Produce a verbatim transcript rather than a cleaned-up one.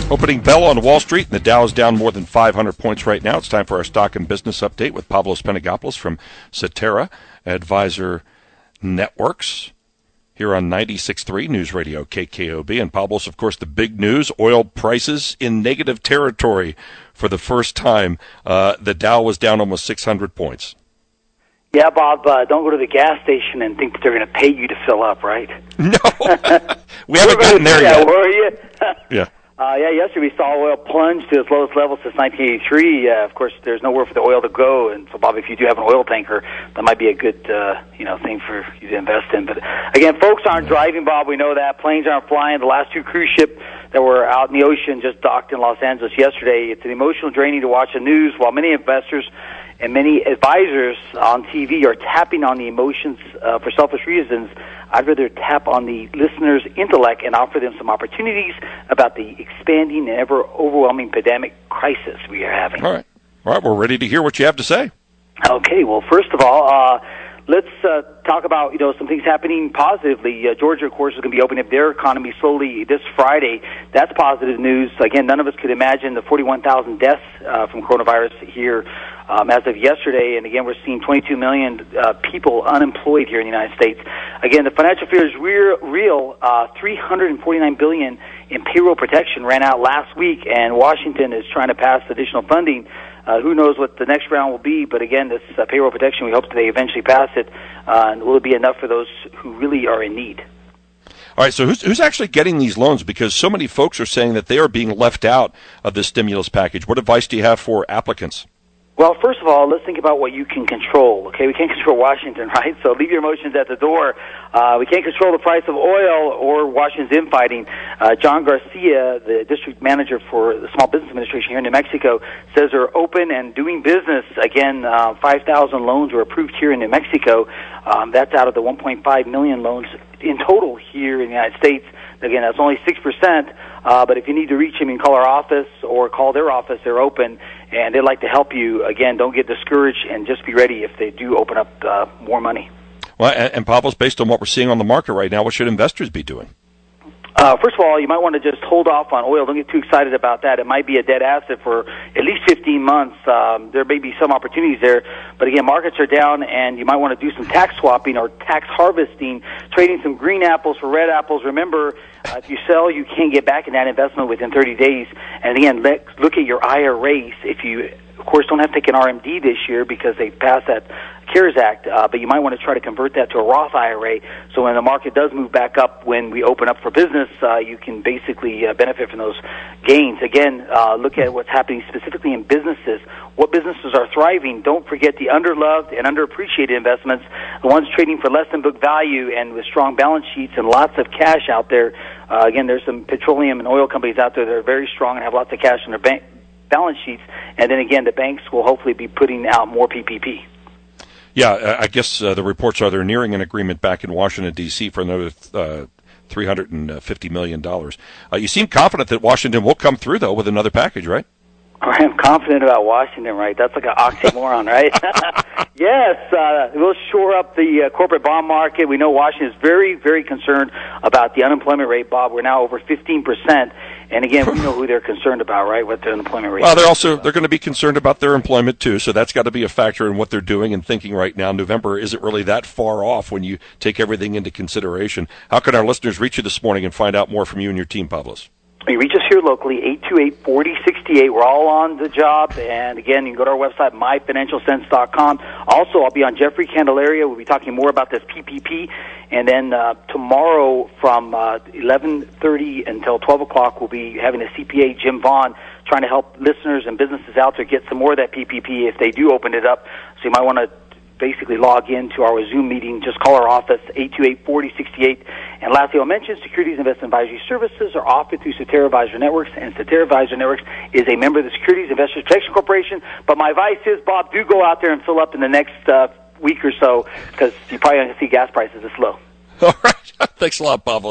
Opening bell on Wall Street, and the Dow is down more than five hundred points right now. It's time for our stock and business update with Pavlos Panagopoulos from Cetera Advisor Networks here on ninety-six point three News Radio K K O B. And Pavlos, of course, the big news, oil prices in negative territory for the first time. Uh, the Dow was down almost six hundred points. Yeah, Bob, uh, don't go to the gas station and think that they're going to pay you to fill up, right? No, we haven't gotten there yeah, yet. Were you? Yeah. Uh, yeah, yesterday we saw oil plunge to its lowest level since nineteen eighty-three. Uh, of course, there's nowhere for the oil to go, and so, Bob, if you do have an oil tanker, that might be a good, uh, you know, thing for you to invest in. But again, folks aren't driving, Bob. We know that planes aren't flying. The last two cruise ships that were out in the ocean just docked in Los Angeles yesterday. It's an emotional draining to watch the news, while many investors and many advisors on T V are tapping on the emotions uh, for selfish reasons. I'd rather tap on the listeners' intellect and offer them some opportunities about the expanding and ever-overwhelming pandemic crisis we are having. All right. All right, we're ready to hear what you have to say. Okay, well, first of all, uh, let's uh, talk about, you know, some things happening positively. Uh, Georgia, of course, is going to be opening up their economy slowly this Friday. That's positive news. Again, none of us could imagine the forty-one thousand deaths uh, from coronavirus here um, as of yesterday. And again, we're seeing twenty-two million uh, people unemployed here in the United States. Again, the financial fear is real. real uh, three hundred forty-nine billion dollars in payroll protection ran out last week, and Washington is trying to pass additional funding. Uh, who knows what the next round will be, but again, this uh, payroll protection, we hope that they eventually pass it, uh, and will it be enough for those who really are in need? All right, so who's, who's actually getting these loans? Because so many folks are saying that they are being left out of this stimulus package. What advice do you have for applicants? Well, first of all, let's think about what you can control, okay? We can't control Washington, right? So leave your emotions at the door. Uh, we can't control the price of oil or Washington's infighting. Uh, John Garcia, the district manager for the Small Business Administration here in New Mexico, says they're open and doing business. Again, uh, five thousand loans were approved here in New Mexico. Um, that's out of the one point five million loans in total here in the United States. Again, that's only six percent, uh, but if you need to reach them, you can call our office or call their office. They're open, and they'd like to help you. Again, don't get discouraged, and just be ready if they do open up uh, more money. Well, and, and Pavlos, based on what we're seeing on the market right now, what should investors be doing? Uh, first of all, you might want to just hold off on oil. Don't get too excited about that. It might be a dead asset for at least fifteen months. Um, there may be some opportunities there. But again, markets are down, and you might want to do some tax swapping or tax harvesting, trading some green apples for red apples. Remember, uh, if you sell, you can't get back in that investment within thirty days. And again, let, look at your I R As. If you, of course, don't have to take an R M D this year because they passed that CARES Act, uh, but you might want to try to convert that to a Roth I R A, so when the market does move back up when we open up for business, uh, you can basically uh, benefit from those gains. Again, uh, look at what's happening specifically in businesses. What businesses are thriving? Don't forget the underloved and underappreciated investments, the ones trading for less than book value and with strong balance sheets and lots of cash out there. Uh, again, there's some petroleum and oil companies out there that are very strong and have lots of cash in their bank balance sheets, and then again, the banks will hopefully be putting out more P P P. Yeah, I guess uh, the reports are they're nearing an agreement back in Washington, D C for another uh, three hundred fifty million dollars. Uh, you seem confident that Washington will come through, though, with another package, right? I'm confident about Washington, right? That's like an oxymoron, right? Yes, uh, we'll shore up the uh, corporate bond market. We know Washington is very, very concerned about the unemployment rate, Bob. We're now over fifteen percent. And again, we know who they're concerned about, right, what their unemployment rate is. Well, they're also they're going to be concerned about their employment, too, so that's got to be a factor in what they're doing and thinking right now. November isn't really that far off when you take everything into consideration. How can our listeners reach you this morning and find out more from you and your team, Pavlos? You reach us here locally, eight two eight, four zero six eight. We're all on the job. And, again, you can go to our website, my financial sense dot com. Also, I'll be on Jeffrey Candelaria. We'll be talking more about this P P P. And then uh, tomorrow from uh, eleven thirty until twelve o'clock, we'll be having a C P A, Jim Vaughn, trying to help listeners and businesses out there get some more of that P P P if they do open it up. So you might want to basically log in to our Zoom meeting. Just call our office, eight two eight, four zero six eight. And lastly, I'll mention Securities Investment Advisory Services are offered through Cetera Advisor Networks, and Cetera Advisor Networks is a member of the Securities Investors Protection Corporation. But my advice is, Bob, do go out there and fill up in the next uh, week or so, because you're probably going to see gas prices this low. All right. Thanks a lot, Pavlos.